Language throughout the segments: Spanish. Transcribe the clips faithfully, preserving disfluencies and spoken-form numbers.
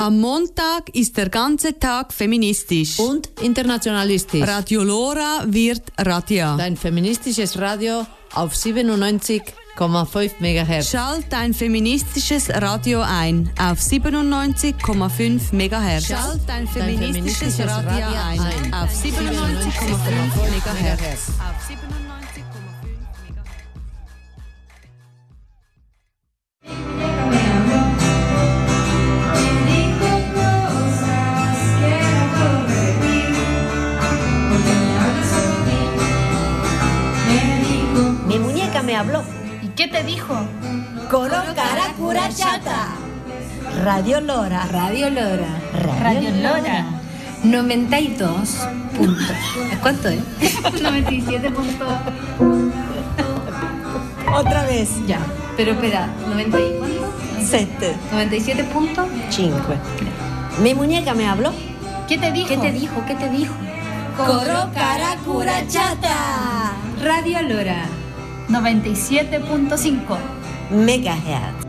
Am Montag ist der ganze Tag feministisch. Und internationalistisch. Radio Lora wird Radia. Dein feministisches Radio auf siebenundneunzig Komma fünf Megahertz. Schalt dein feministisches Radio ein auf siebenundneunzig Komma fünf Megahertz. Schalt dein feministisches Radio ein auf siebenundneunzig Komma fünf Megahertz. Auf siebenundneunzig Komma fünf Megahertz. Mi muñeca me habló. ¿Y qué te dijo? Coro cara curachata. Radio Lora. Radio Lora. Radio, Radio Lora. noventa y dos puntos. ¿Cuánto es? noventa y siete puntos. Otra vez. Ya, pero espera, ¿noventa y cuánto? Sette. noventa y siete puntos. Cinque. Mi muñeca me habló. ¿Qué te dijo? ¿Qué te dijo? ¿Qué te dijo? Coro cara curachata. Radio Lora. noventa y siete punto cinco. Megahertz.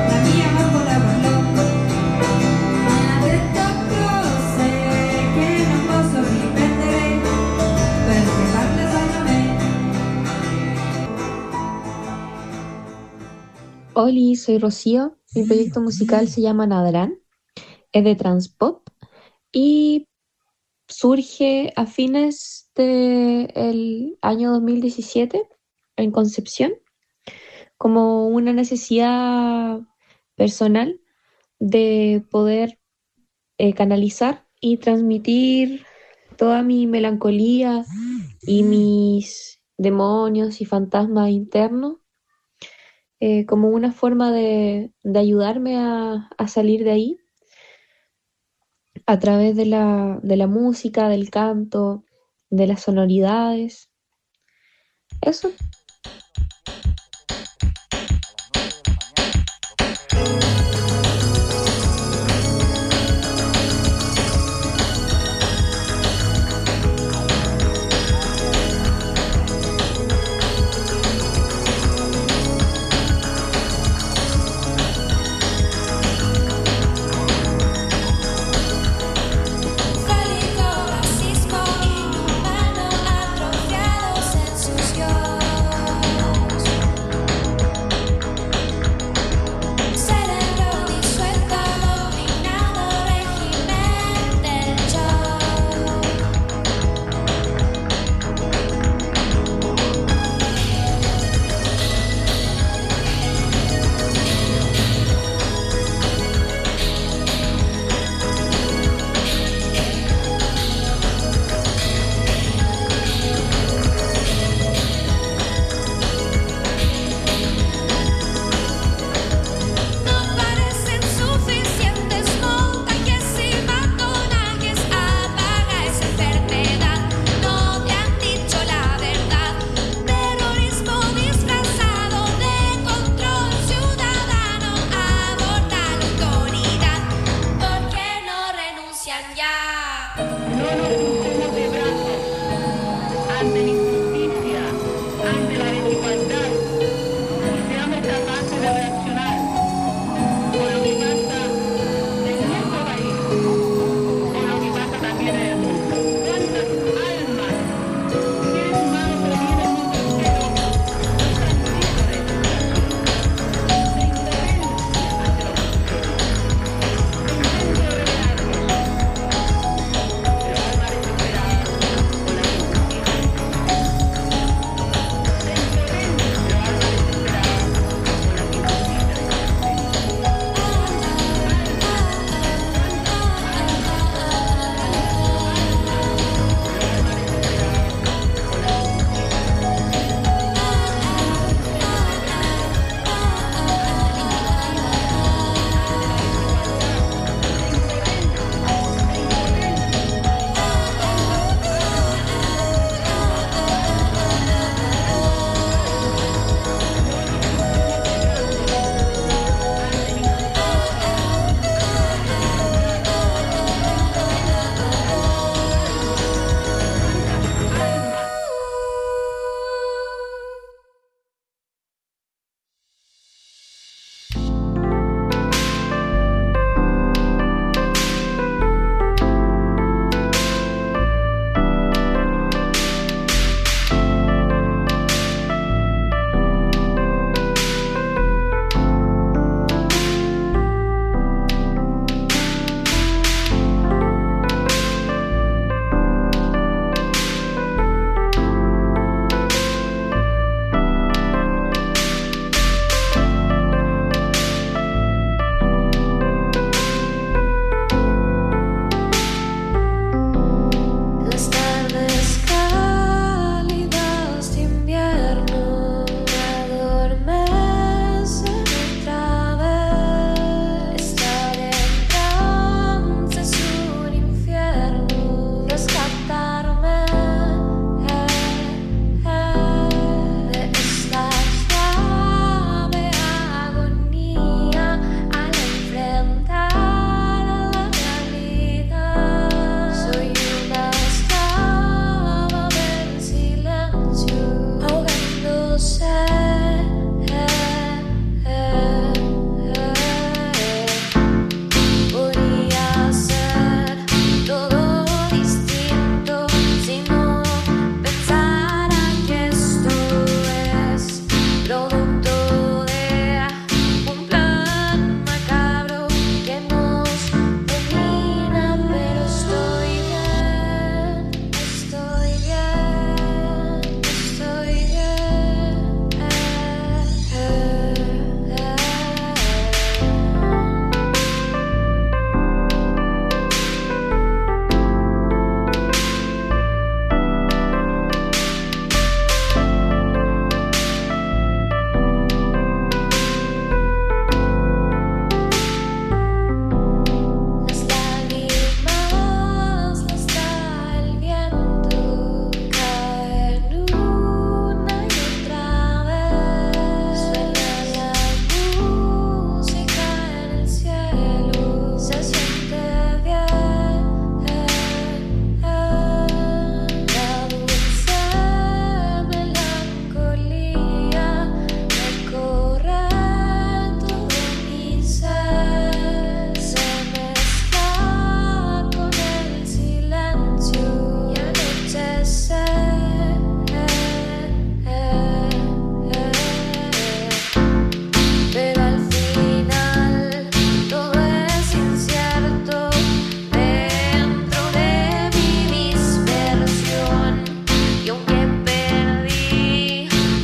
Hola, soy Rocío. Mi proyecto musical se llama Nadrán. Es de transpop y surge a fines del año dos mil diecisiete en Concepción como una necesidad personal de poder eh, canalizar y transmitir toda mi melancolía y mis demonios y fantasmas internos eh, como una forma de, de ayudarme a, a salir de ahí a través de la, de la música, del canto, de las sonoridades. Eso. Racismo inhumano, atrofiado, se ensució.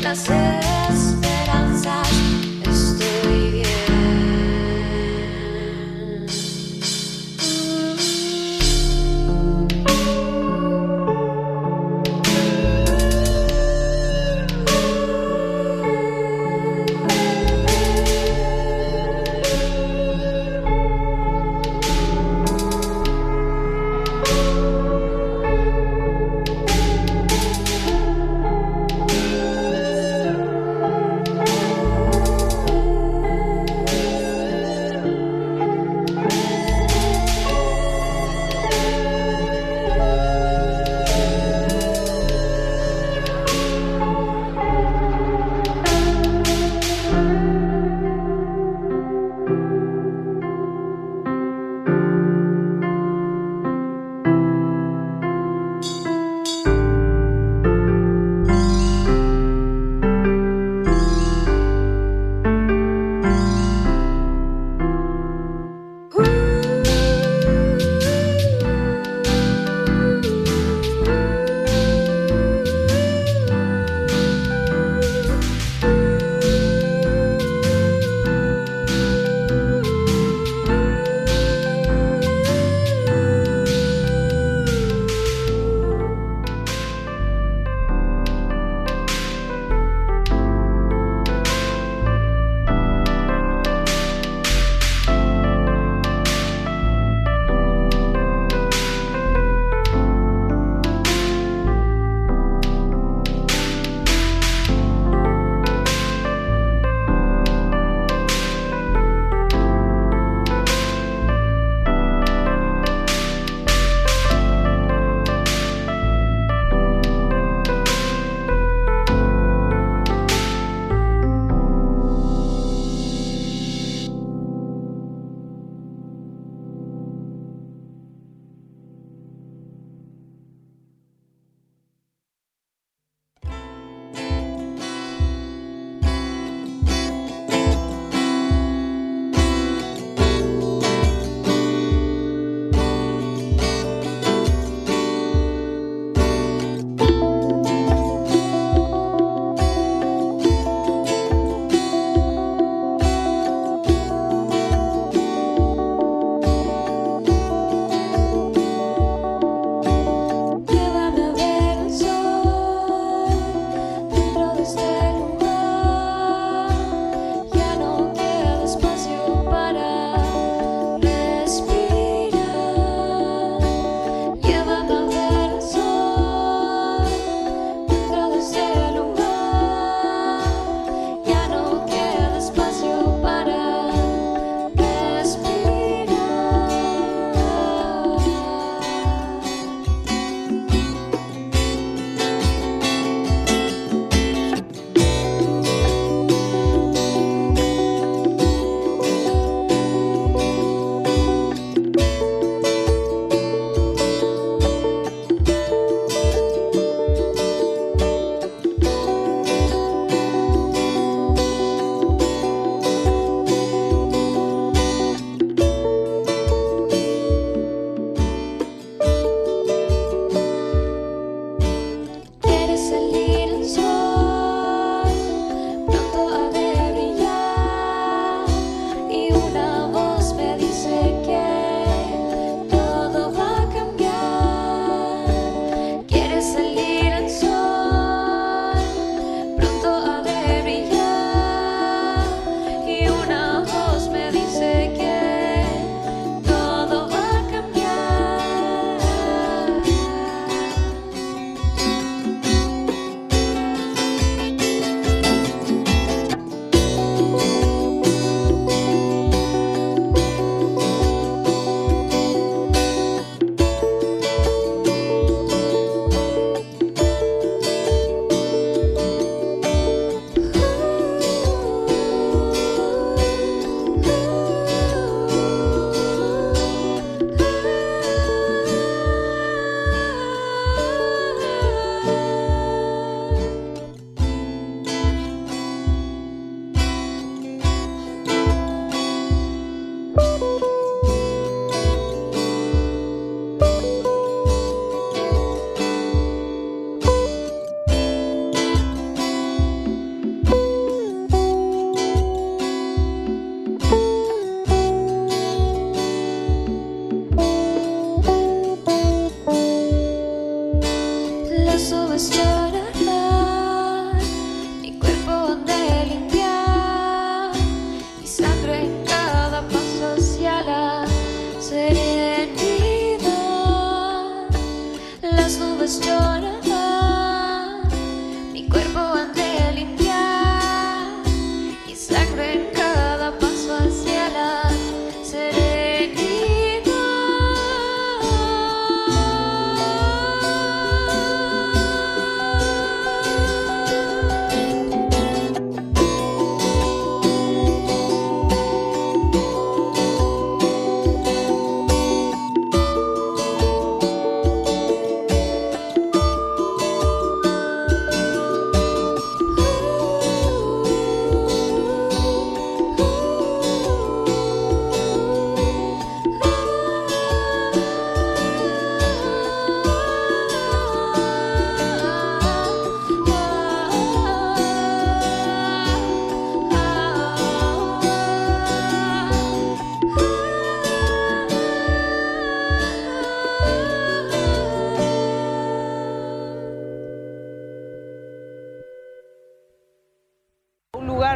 las esperanzas, estoy bien.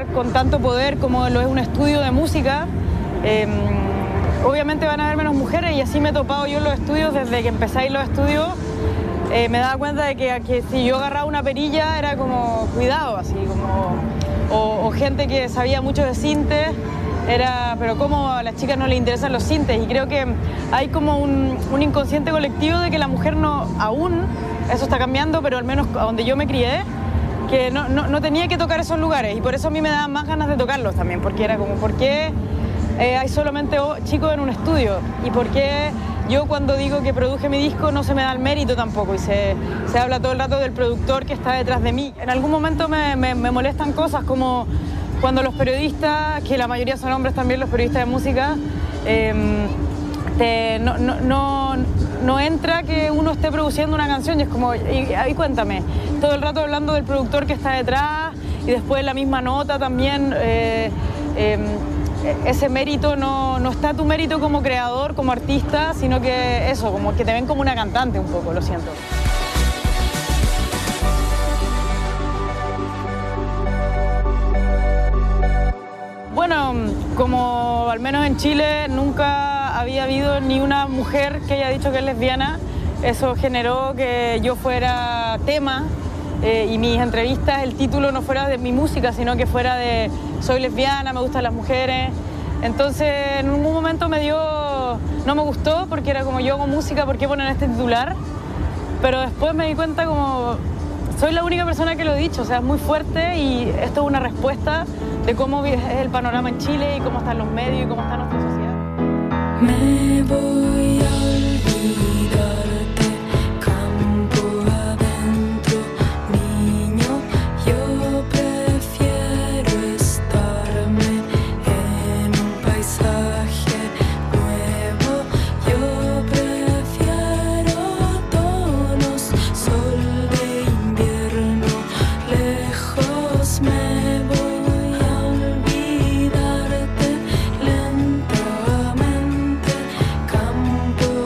lugar con tanto poder como lo es un estudio de música, eh, obviamente van a haber menos mujeres, y así me he topado yo en los estudios. Desde que empecé a ir a los estudios eh, me daba cuenta de que, que si yo agarraba una perilla era como cuidado, así como, o, o gente que sabía mucho de sintes, era, pero cómo a las chicas no les interesan los sintes. Y creo que hay como un, un inconsciente colectivo de que la mujer no, aún, eso está cambiando, pero al menos a donde yo me crié, que no, no, no tenía que tocar esos lugares, y por eso a mí me daban más ganas de tocarlos también, porque era como, ¿por qué eh, hay solamente chicos en un estudio? ¿Y por qué yo cuando digo que produje mi disco no se me da el mérito tampoco? Y se, se habla todo el rato del productor que está detrás de mí. En algún momento me, me, me molestan cosas como cuando los periodistas, que la mayoría son hombres también, los periodistas de música, eh, te, no, no, no, no entra que uno esté produciendo una canción, y es como, y, y cuéntame, todo el rato hablando del productor que está detrás, y después la misma nota también, eh, eh, ese mérito, no, no está tu mérito como creador, como artista, sino que eso, como que te ven como una cantante un poco, lo siento. Bueno, como al menos en Chile nunca había habido ni una mujer que haya dicho que es lesbiana, eso generó que yo fuera tema eh, y mis entrevistas, el título no fuera de mi música, sino que fuera de soy lesbiana, me gustan las mujeres. Entonces en un momento me dio, no me gustó, porque era como, yo hago música, ¿por qué ponen este titular? Pero después me di cuenta como, soy la única persona que lo he dicho, o sea, es muy fuerte, y esto es una respuesta de cómo es el panorama en Chile y cómo están los medios y cómo está nuestra sociedad. Me voy a olvidarte, campo adentro, niño, yo prefiero estarme en un paisaje nuevo, yo prefiero tonos, sol de invierno, lejos me voy. Olvidarte lentamente, campo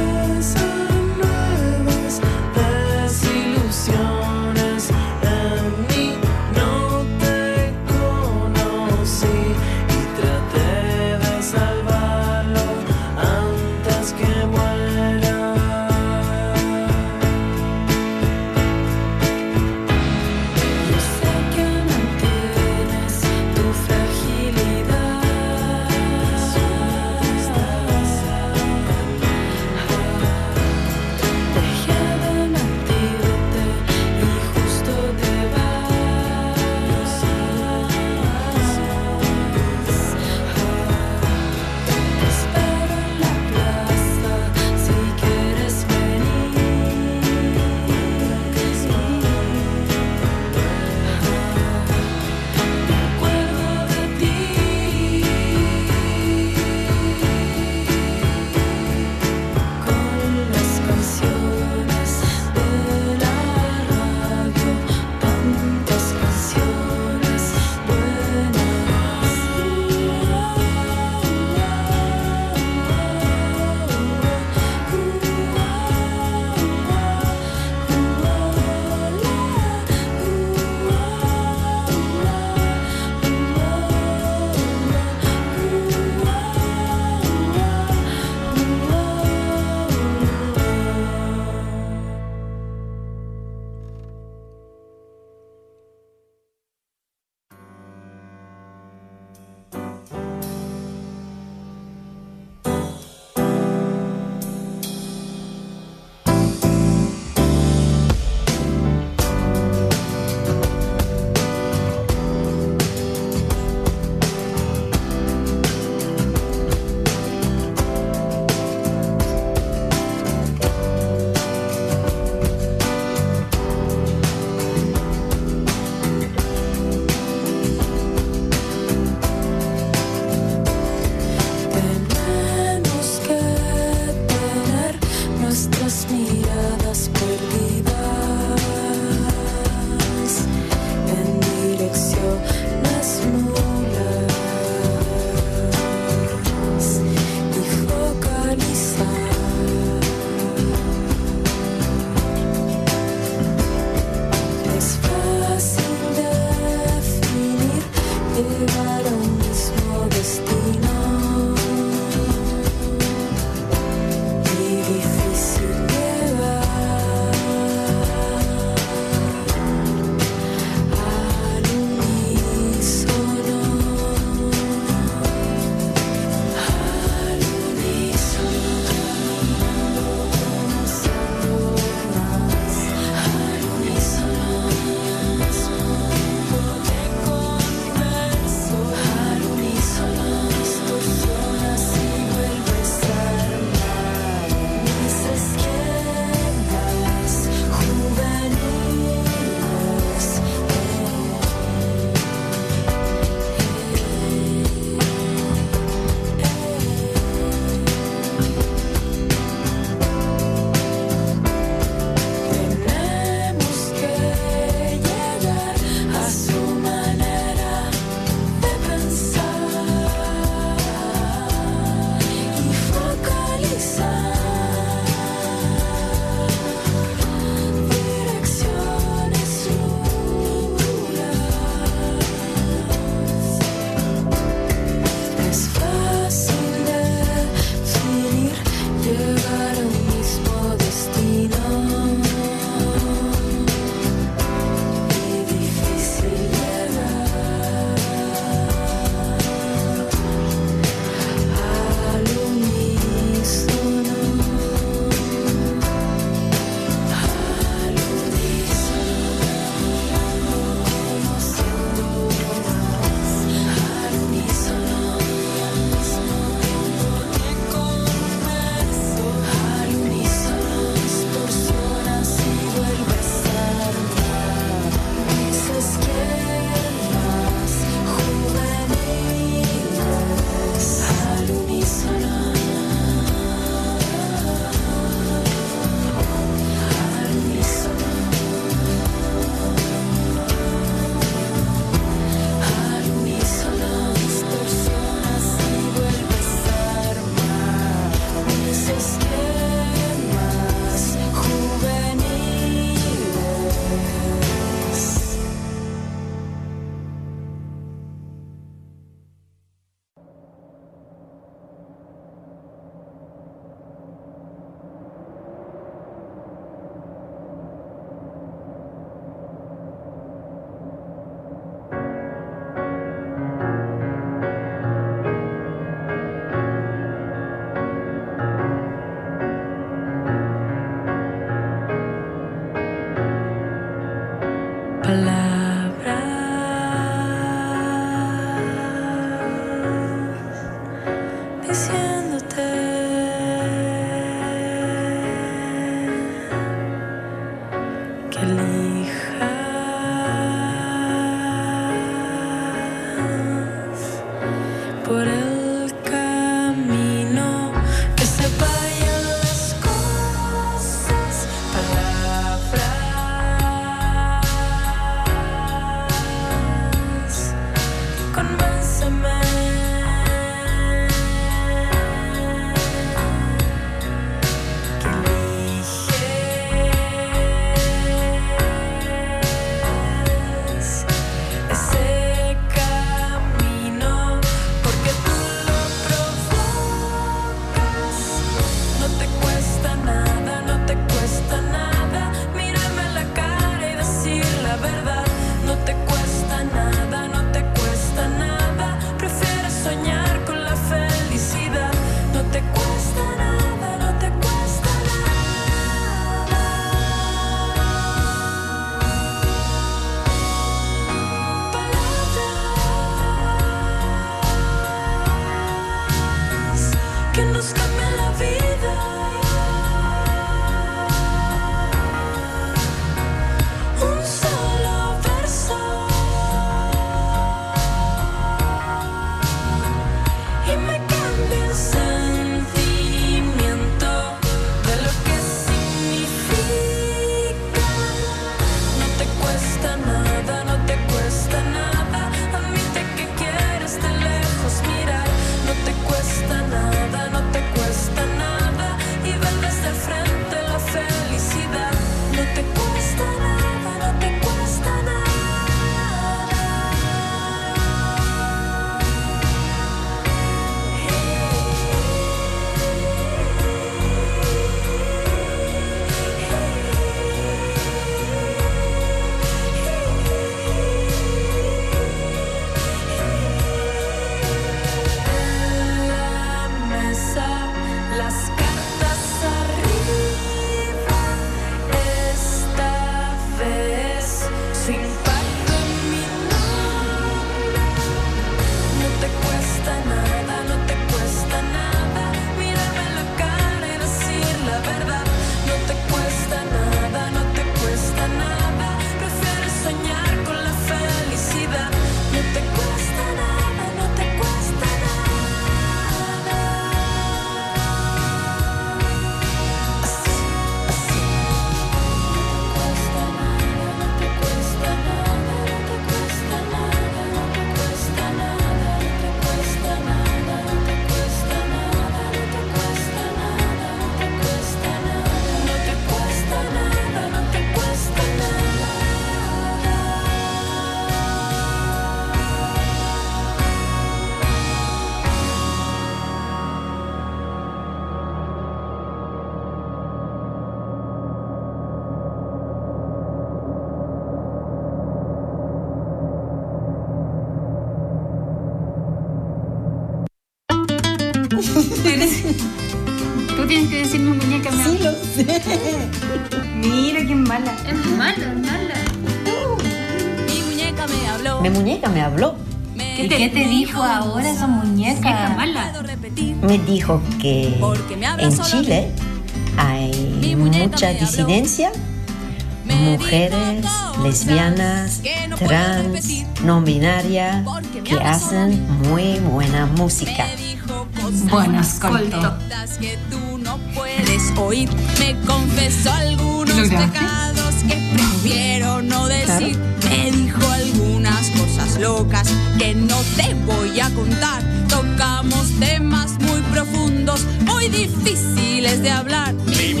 Mira qué mala. Es mala, es mala. Mi muñeca me habló. Mi muñeca me habló. ¿Y qué te dijo ahora esa muñeca? Mala. Me dijo que en Chile hay mucha disidencia, mujeres, lesbianas, trans, no binaria, que hacen muy buena música. Bueno, ascolto. Que tú no puedes oír. Me confesó algunos ¿Lograste? pecados que prefiero no decir. Me dijo algunas cosas locas que no te voy a contar. Tocamos temas muy profundos, muy difíciles de hablar. Mi